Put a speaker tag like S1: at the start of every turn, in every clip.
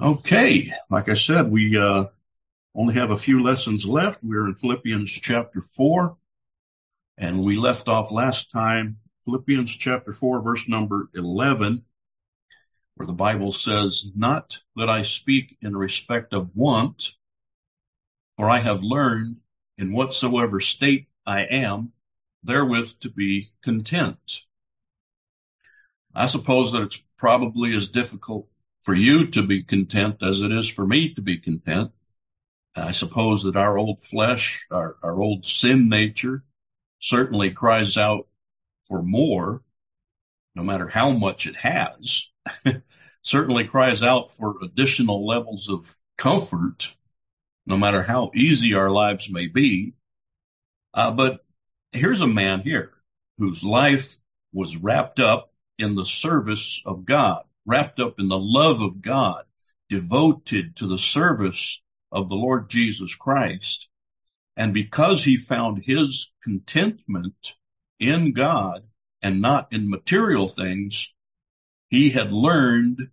S1: Okay, like I said, we only have a few lessons left. We're in Philippians chapter 4, and we left off last time, Philippians chapter 4, verse number 11, where the Bible says, "Not that I speak in respect of want, for I have learned in whatsoever state I am, therewith to be content." I suppose that it's probably as difficult for you to be content as it is for me to be content. I suppose that our old flesh, our old sin nature, certainly cries out for more, no matter how much it has. Certainly cries out for additional levels of comfort, no matter how easy our lives may be. But here's a man here whose life was wrapped up in the service of God, wrapped up in the love of God, devoted to the service of the Lord Jesus Christ. And because he found his contentment in God and not in material things, he had learned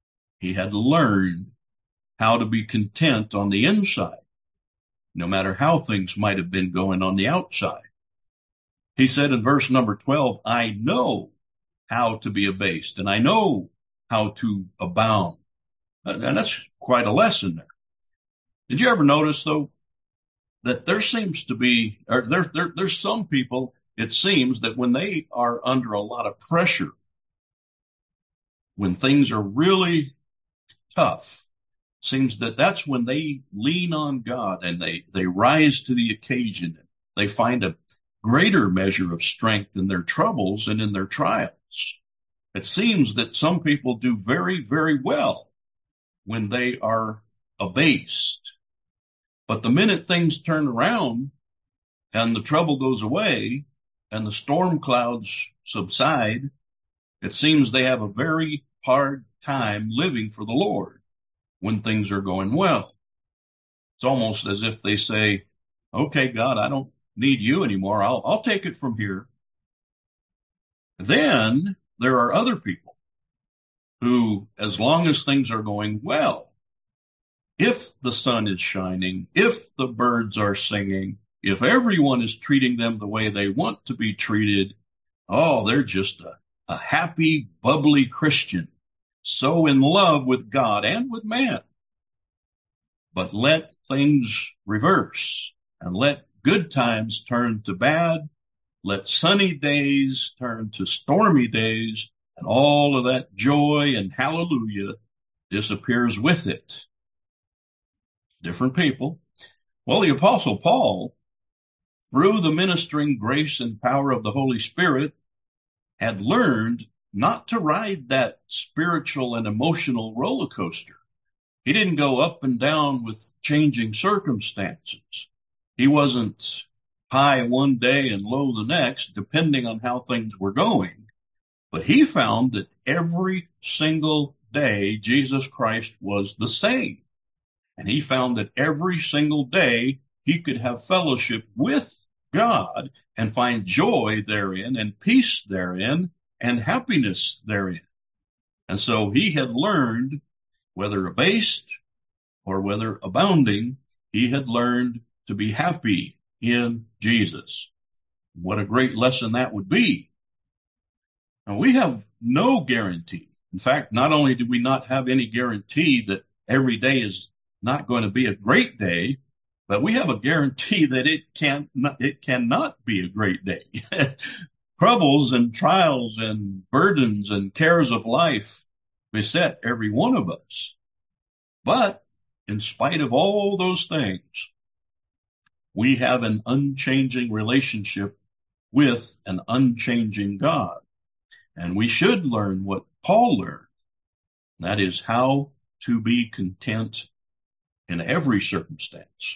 S1: how to be content on the inside, no matter how things might have been going on the outside. He said in verse number 12, "I know how to be abased, and I know how to abound." And that's quite a lesson there. Did you ever notice, though, that there seems to be, or there's some people, it seems that when they are under a lot of pressure, when things are really tough, seems that that's when they lean on God and they rise to the occasion. They find a greater measure of strength in their troubles and in their trials. It seems that some people do very, very well when they are abased. But the minute things turn around and the trouble goes away and the storm clouds subside, it seems they have a very hard time living for the Lord when things are going well. It's almost as if they say, "Okay, God, I don't need you anymore. I'll take it from here." Then there are other people who, as long as things are going well, if the sun is shining, if the birds are singing, if everyone is treating them the way they want to be treated, oh, they're just a happy, bubbly Christian, so in love with God and with man. But let things reverse and let good times turn to bad. Let sunny days turn to stormy days, and all of that joy and hallelujah disappears with it. Different people. Well, the Apostle Paul, through the ministering grace and power of the Holy Spirit, had learned not to ride that spiritual and emotional roller coaster. He didn't go up and down with changing circumstances. He wasn't high one day and low the next, depending on how things were going. But he found that every single day Jesus Christ was the same. And he found that every single day he could have fellowship with God and find joy therein and peace therein and happiness therein. And so he had learned, whether abased or whether abounding, he had learned to be happy in Jesus. What a great lesson that would be. Now, we have no guarantee. In fact, not only do we not have any guarantee that every day is not going to be a great day, but we have a guarantee that it cannot be a great day. Troubles and trials and burdens and cares of life beset every one of us. But in spite of all those things, we have an unchanging relationship with an unchanging God. And we should learn what Paul learned. That is how to be content in every circumstance.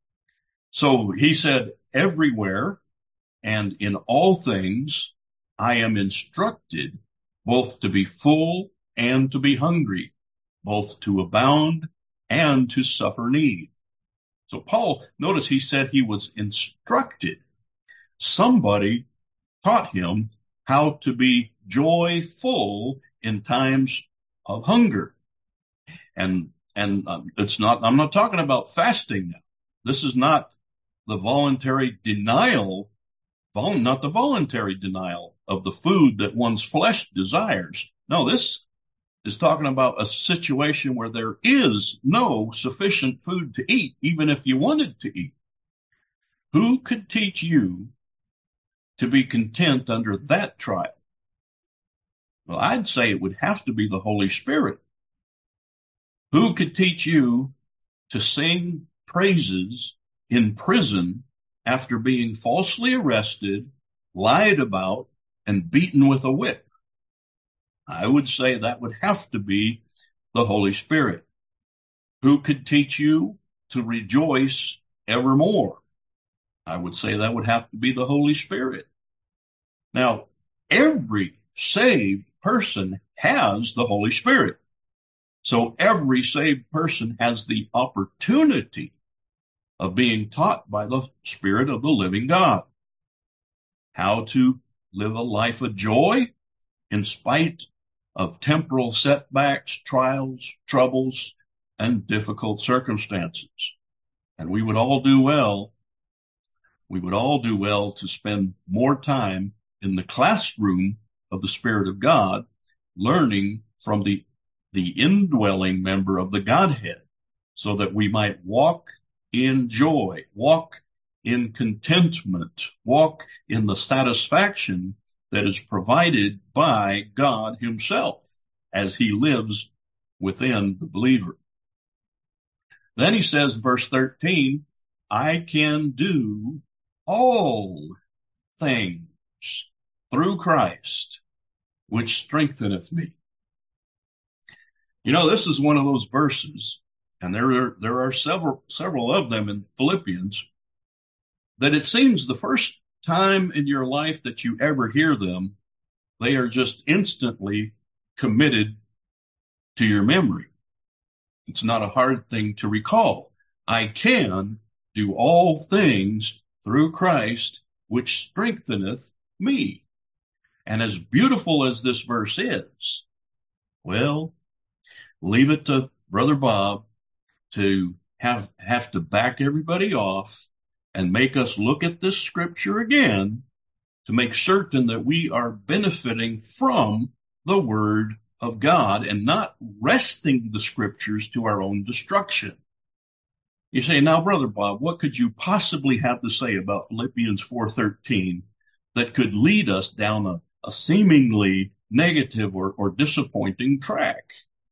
S1: So he said, "Everywhere and in all things, I am instructed both to be full and to be hungry, both to abound and to suffer need." So Paul, notice he said he was instructed. Somebody taught him how to be joyful in times of hunger. And And I'm not talking about fasting now. This is not the voluntary denial, not the voluntary denial of the food that one's flesh desires. No, this is talking about a situation where there is no sufficient food to eat, even if you wanted to eat. Who could teach you to be content under that trial? Well, I'd say it would have to be the Holy Spirit. Who could teach you to sing praises in prison after being falsely arrested, lied about, and beaten with a whip? I would say that would have to be the Holy Spirit. Who could teach you to rejoice evermore? I would say that would have to be the Holy Spirit. Now, every saved person has the Holy Spirit. So every saved person has the opportunity of being taught by the Spirit of the living God how to live a life of joy in spite of temporal setbacks, trials, troubles, and difficult circumstances. And we would all do well to spend more time in the classroom of the Spirit of God, learning from the indwelling member of the Godhead, so that we might walk in joy, walk in contentment, walk in the satisfaction that is provided by God himself as he lives within the believer. Then he says, verse 13, I can do all things through Christ, which strengtheneth me. You know, this is one of those verses, and there are several of them in Philippians, that it seems the first time in your life that you ever hear them, they are just instantly committed to your memory. It's not a hard thing to recall. I can do all things through Christ, which strengtheneth me. And as beautiful as this verse is, well, leave it to Brother Bob to have to back everybody off and make us look at this scripture again to make certain that we are benefiting from the word of God and not wresting the scriptures to our own destruction. You say, now, Brother Bob, what could you possibly have to say about Philippians 4:13 that could lead us down a seemingly negative or disappointing track?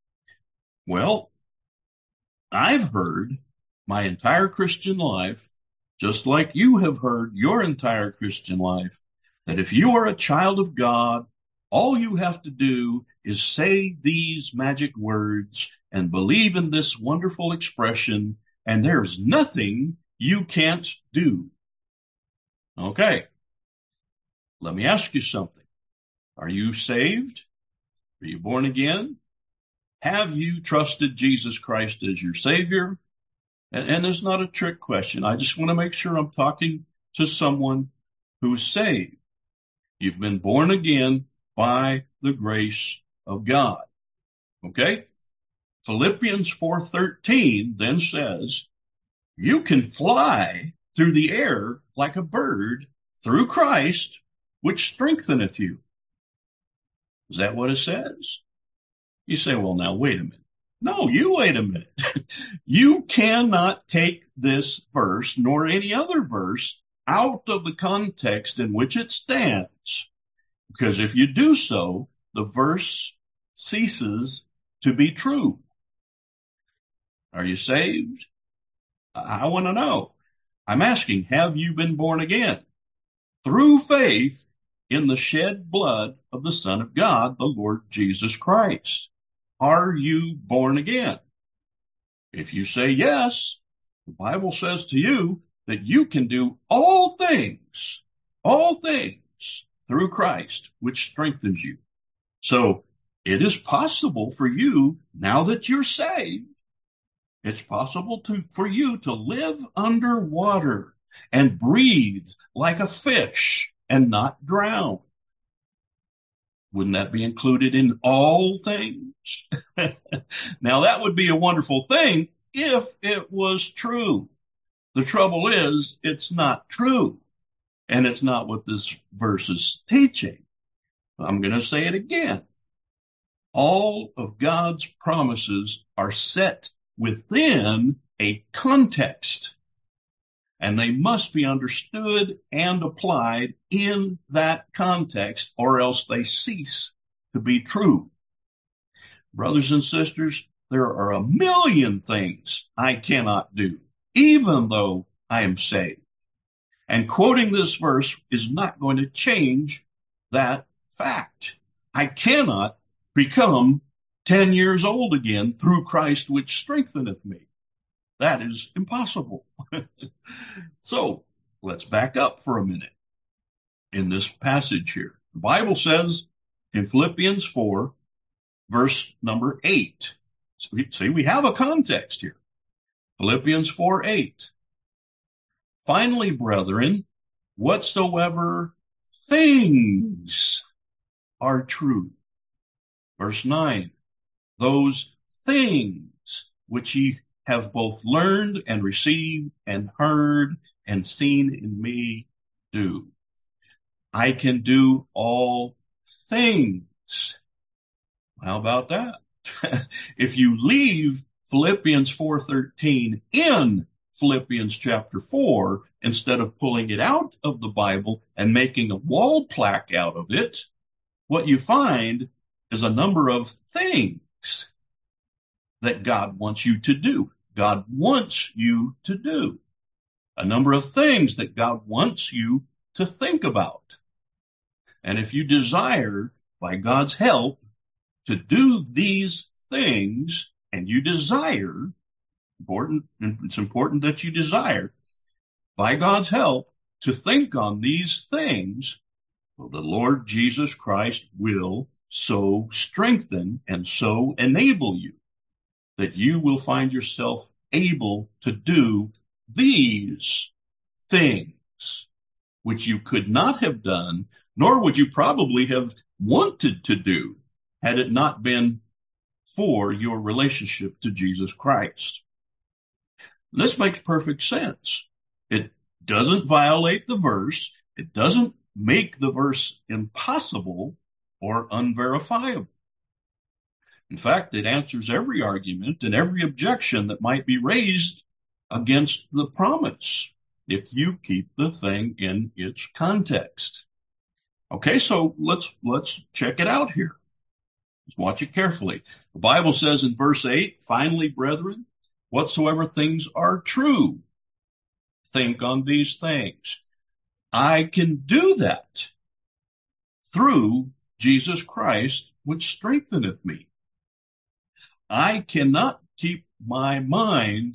S1: Well, I've heard my entire Christian life, just like you have heard your entire Christian life, that if you are a child of God, all you have to do is say these magic words and believe in this wonderful expression, and there's nothing you can't do. Okay, let me ask you something. Are you saved? Are you born again? Have you trusted Jesus Christ as your Savior? And it's not a trick question. I just want to make sure I'm talking to someone who's saved. You've been born again by the grace of God. Okay? Philippians 4:13 then says, you can fly through the air like a bird through Christ, which strengtheneth you. Is that what it says? You say, well, now, wait a minute. No, you wait a minute. You cannot take this verse, nor any other verse, out of the context in which it stands. Because if you do so, the verse ceases to be true. Are you saved? I want to know. I'm asking, have you been born again? Through faith in the shed blood of the Son of God, the Lord Jesus Christ. Are you born again? If you say yes, the Bible says to you that you can do all things through Christ, which strengthens you. So it is possible for you, now that you're saved, it's possible for you to live underwater and breathe like a fish and not drown. Wouldn't that be included in all things? Now, that would be a wonderful thing if it was true. The trouble is, it's not true. And it's not what this verse is teaching. I'm going to say it again. All of God's promises are set within a context, and they must be understood and applied in that context, or else they cease to be true. Brothers and sisters, there are a million things I cannot do, even though I am saved. And quoting this verse is not going to change that fact. I cannot become 10 years old again through Christ, which strengtheneth me. That is impossible. So let's back up for a minute in this passage here. The Bible says in Philippians 4, verse number 8. See, we have a context here. Philippians 4:8. Finally, brethren, whatsoever things are true. Verse 9. Those things which ye have both learned and received and heard and seen in me do. I can do all things. How about that? If you leave Philippians 4:13 in Philippians chapter 4, instead of pulling it out of the Bible and making a wall plaque out of it, what you find is a number of things that God wants you to do. God wants you to do. A number of things that God wants you to think about. And if you desire, by God's help, to do these things, and you desire, it's important that you desire, by God's help, to think on these things, well, the Lord Jesus Christ will so strengthen and so enable you that you will find yourself able to do these things, which you could not have done, nor would you probably have wanted to do, had it not been for your relationship to Jesus Christ. This makes perfect sense. It doesn't violate the verse. It doesn't make the verse impossible or unverifiable. In fact, it answers every argument and every objection that might be raised against the promise if you keep the thing in its context. Okay, so let's check it out here. Let's watch it carefully. The Bible says in verse 8, finally, brethren, whatsoever things are true, think on these things. I can do that through Jesus Christ, which strengtheneth me. I cannot keep my mind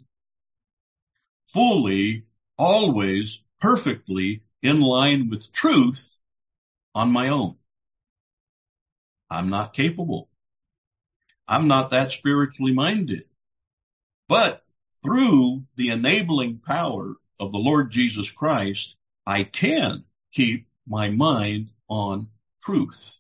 S1: fully, always, perfectly in line with truth on my own. I'm not capable. I'm not that spiritually minded. But through the enabling power of the Lord Jesus Christ, I can keep my mind on truth.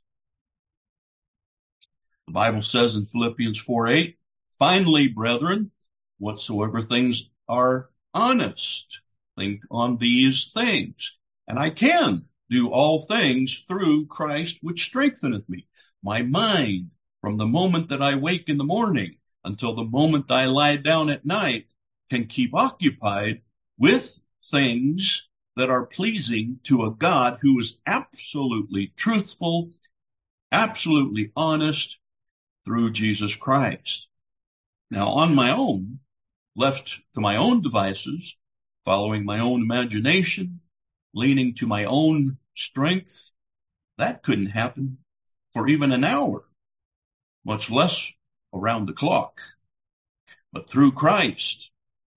S1: The Bible says in Philippians 4:8, finally, brethren, whatsoever things are honest, think on these things. And I can do all things through Christ, which strengtheneth me. My mind, from the moment that I wake in the morning until the moment I lie down at night, can keep occupied with things that are pleasing to a God who is absolutely truthful, absolutely honest through Jesus Christ. Now, on my own, left to my own devices, following my own imagination, leaning to my own strength, that couldn't happen for even an hour, much less around the clock. But through Christ,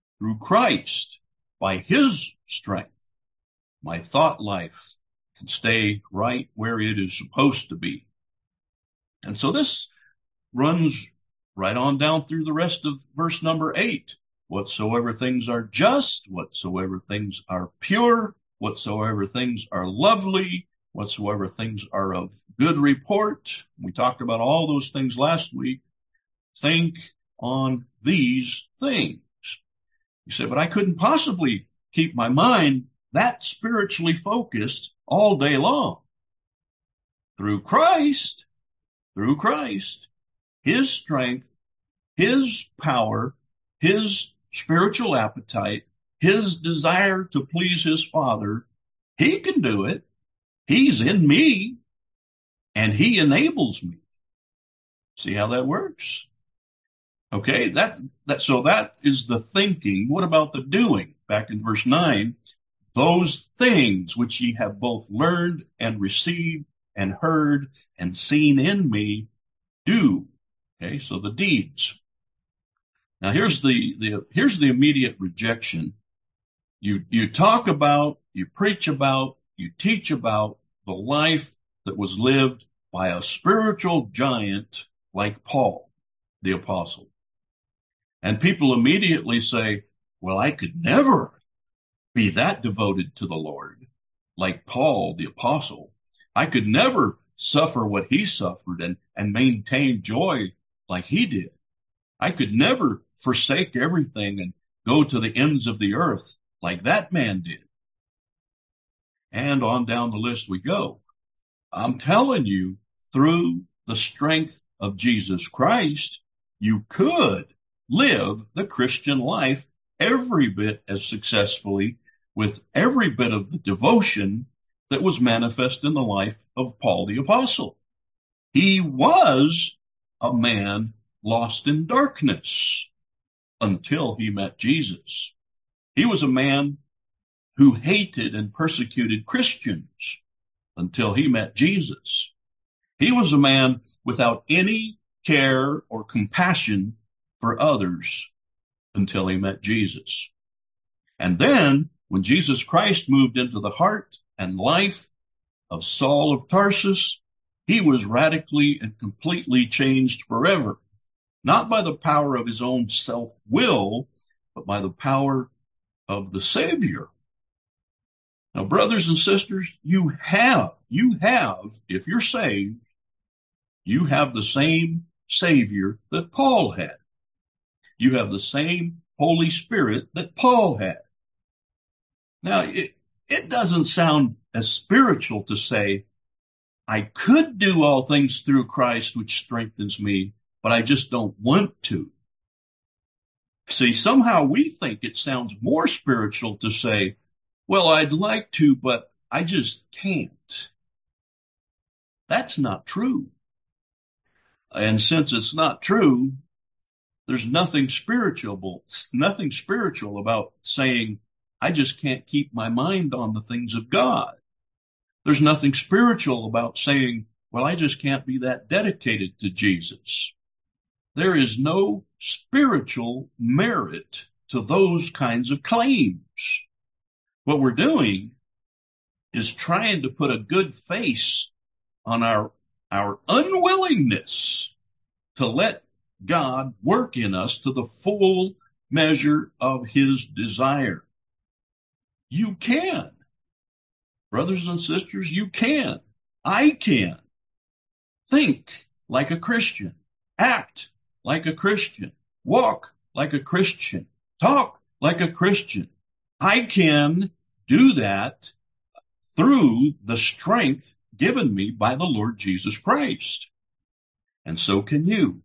S1: by his strength, my thought life can stay right where it is supposed to be. And so this runs right on down through the rest of verse number 8. Whatsoever things are just, whatsoever things are pure, whatsoever things are lovely, whatsoever things are of good report. We talked about all those things last week. think on these things. You say, but I couldn't possibly keep my mind that spiritually focused all day long. Through Christ, his strength, his power, his spiritual appetite, his desire to please his Father, he can do it. He's in me, and he enables me. See how that works? Okay, so that is the thinking. What about the doing? Back in verse 9, those things which ye have both learned and received and heard and seen in me, do. Okay, so the deeds. Now here's the immediate rejection. You talk about, you preach about, you teach about the life that was lived by a spiritual giant like Paul, the apostle. And people immediately say, well, I could never be that devoted to the Lord like Paul, the apostle. I could never suffer what he suffered and maintain joy like he did. I could never forsake everything and go to the ends of the earth like that man did. And on down the list we go. I'm telling you, through the strength of Jesus Christ, you could live the Christian life every bit as successfully with every bit of the devotion that was manifest in the life of Paul the apostle. He was a man lost in darkness until he met Jesus. He was a man who hated and persecuted Christians until he met Jesus. He was a man without any care or compassion for others until he met Jesus. And then when Jesus Christ moved into the heart and life of Saul of Tarsus, he was radically and completely changed forever, not by the power of his own self-will, but by the power of the Savior. Now, brothers and sisters, you have, if you're saved, you have the same Savior that Paul had. You have the same Holy Spirit that Paul had. Now, it doesn't sound as spiritual to say, I could do all things through Christ, which strengthens me, but I just don't want to. See, somehow we think it sounds more spiritual to say, well, I'd like to, but I just can't. That's not true. And since it's not true, there's nothing spiritual about saying, I just can't keep my mind on the things of God. There's nothing spiritual about saying, well, I just can't be that dedicated to Jesus. There is no spiritual merit to those kinds of claims. What we're doing is trying to put a good face on our unwillingness to let God work in us to the full measure of his desire. You can. Brothers and sisters, you can. I can. Think like a Christian. Act like a Christian. Walk like a Christian. Talk like a Christian. I can do that through the strength given me by the Lord Jesus Christ. And so can you.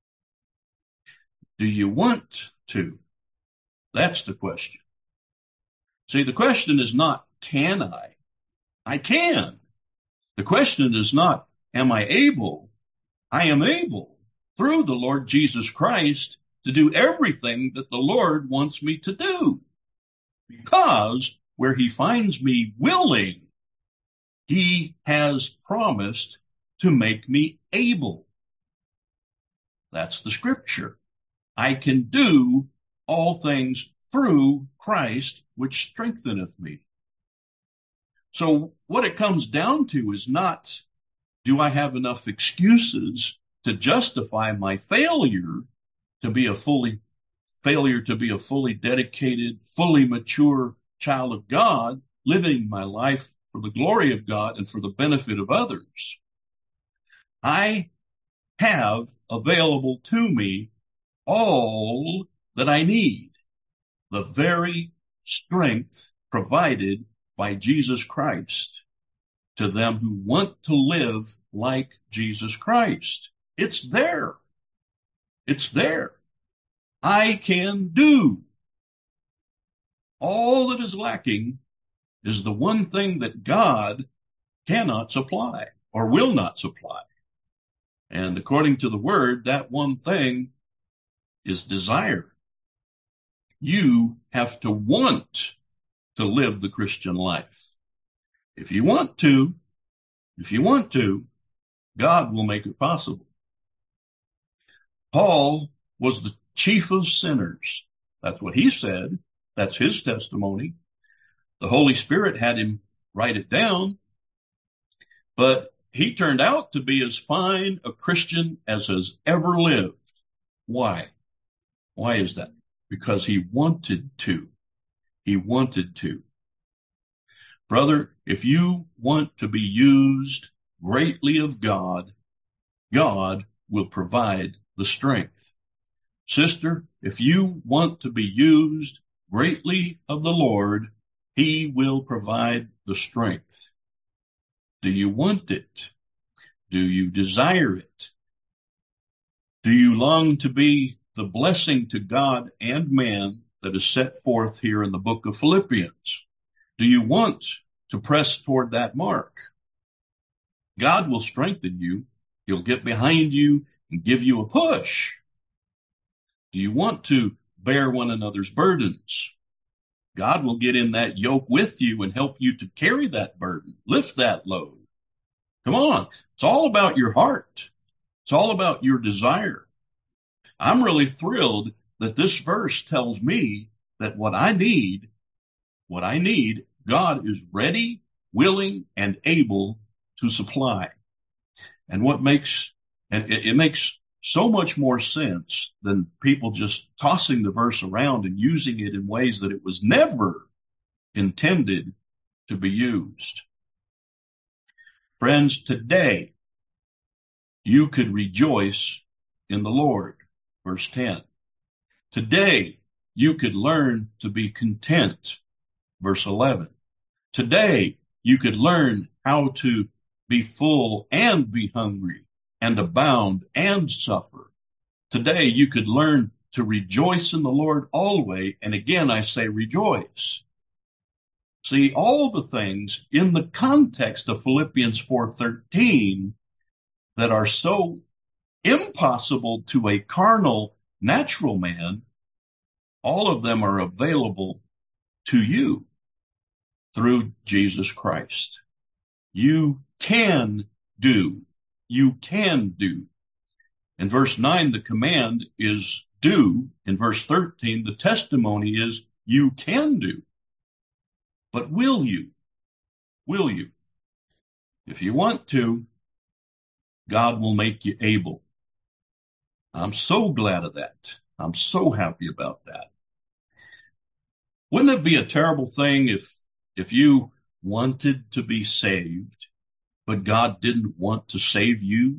S1: Do you want to? That's the question. See, the question is not, can I? I can. The question is not, am I able? I am able, through the Lord Jesus Christ, to do everything that the Lord wants me to do. Because where he finds me willing, he has promised to make me able. That's the scripture. I can do all things through Christ, which strengtheneth me. So what it comes down to is not, do I have enough excuses to justify my failure to be a fully dedicated, fully mature child of God, living my life for the glory of God and for the benefit of others. I have available to me all that I need, the very strength provided by Jesus Christ to them who want to live like Jesus Christ. It's there. It's there. I can do. All that is lacking is the one thing that God cannot supply or will not supply. And according to the word, that one thing is desire. You have to want to live the Christian life. If you want to, God will make it possible. Paul was the chief of sinners. That's what he said. That's his testimony. The Holy Spirit had him write it down, but he turned out to be as fine a Christian as has ever lived. Why? Why is that? Because he wanted to. He wanted to. Brother, if you want to be used greatly of God, God will provide the strength. Sister, if you want to be used greatly of the Lord, he will provide the strength. Do you want it? Do you desire it? Do you long to be the blessing to God and man that is set forth here in the book of Philippians? Do you want to press toward that mark? God will strengthen you. He'll get behind you and give you a push. Do you want to bear one another's burdens? God will get in that yoke with you and help you to carry that burden, lift that load. Come on. It's all about your heart. It's all about your desire. I'm really thrilled that this verse tells me that what I need, God is ready, willing, and able to supply. And it makes so much more sense than people just tossing the verse around and using it in ways that it was never intended to be used. Friends, today you could rejoice in the Lord. Verse 10. Today you could learn to be content. Verse 11. Today you could learn how to be full and be hungry, and abound and suffer. Today you could learn to rejoice in the Lord always. And again, I say rejoice. See, all the things in the context of Philippians 4:13 that are so impossible to a carnal, natural man, all of them are available to you through Jesus Christ. You can do. You can do. In verse 9, the command is do. In verse 13, the testimony is you can do. But will you? Will you? If you want to, God will make you able. I'm so glad of that. I'm so happy about that. Wouldn't it be a terrible thing if you wanted to be saved, but God didn't want to save you?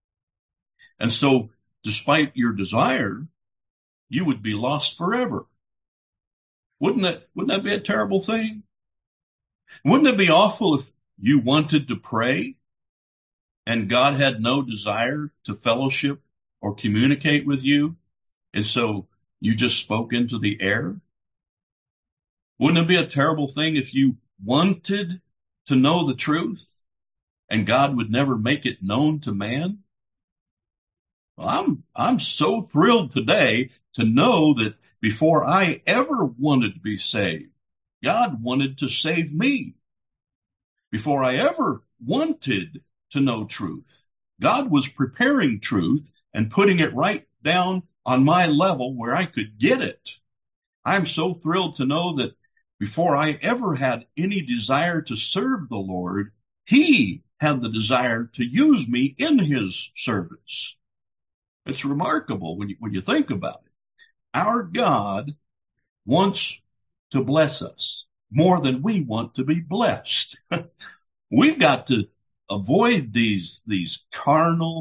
S1: And so, despite your desire, you would be lost forever. Wouldn't that be a terrible thing? Wouldn't it be awful if you wanted to pray and God had no desire to fellowship or communicate with you, and so you just spoke into the air? Wouldn't it be a terrible thing if you wanted to know the truth and God would never make it known to man? Well, I'm so thrilled today to know that before I ever wanted to be saved, God wanted to save me. Before I ever wanted to know truth, God was preparing truth and putting it right down on my level where I could get it. I'm so thrilled to know that before I ever had any desire to serve the Lord, He had the desire to use me in His service. It's remarkable when you think about it. Our God wants to bless us more than we want to be blessed. We've got to avoid these carnal,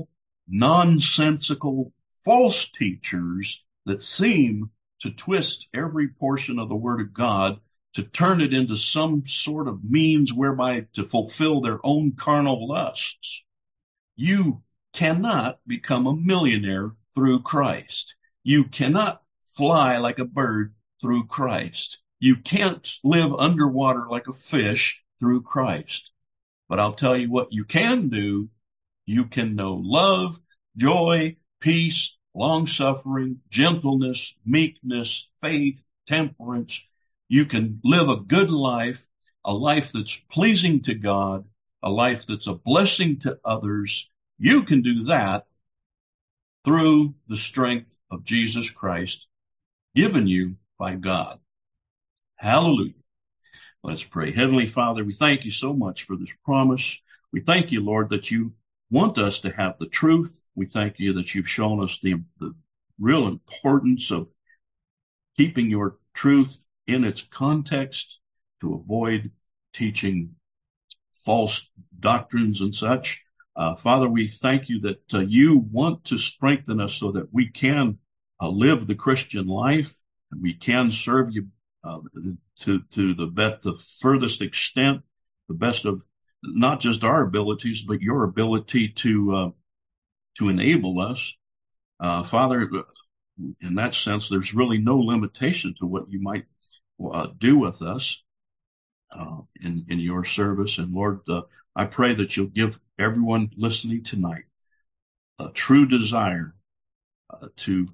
S1: nonsensical false teachers that seem to twist every portion of the Word of God to turn it into some sort of means whereby to fulfill their own carnal lusts. You cannot become a millionaire through Christ. You cannot fly like a bird through Christ. You can't live underwater like a fish through Christ. But I'll tell you what you can do. You can know love, joy, peace, long-suffering, gentleness, meekness, faith, temperance. You can live a good life, a life that's pleasing to God, a life that's a blessing to others. You can do that through the strength of Jesus Christ given you by God. Hallelujah. Let's pray. Heavenly Father, we thank you so much for this promise. We thank you, Lord, that you want us to have the truth. We thank you that you've shown us the real importance of keeping your truth in its context to avoid teaching false doctrines and such. Father, we thank you that you want to strengthen us so that we can live the Christian life and we can serve you to the furthest extent, the best of not just our abilities, but your ability to enable us. Father, in that sense, there's really no limitation to what you might do with us in your service. And Lord, I pray that you'll give everyone listening tonight a true desire to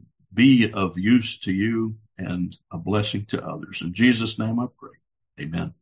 S1: be of use to you and a blessing to others. In Jesus' name I pray. Amen.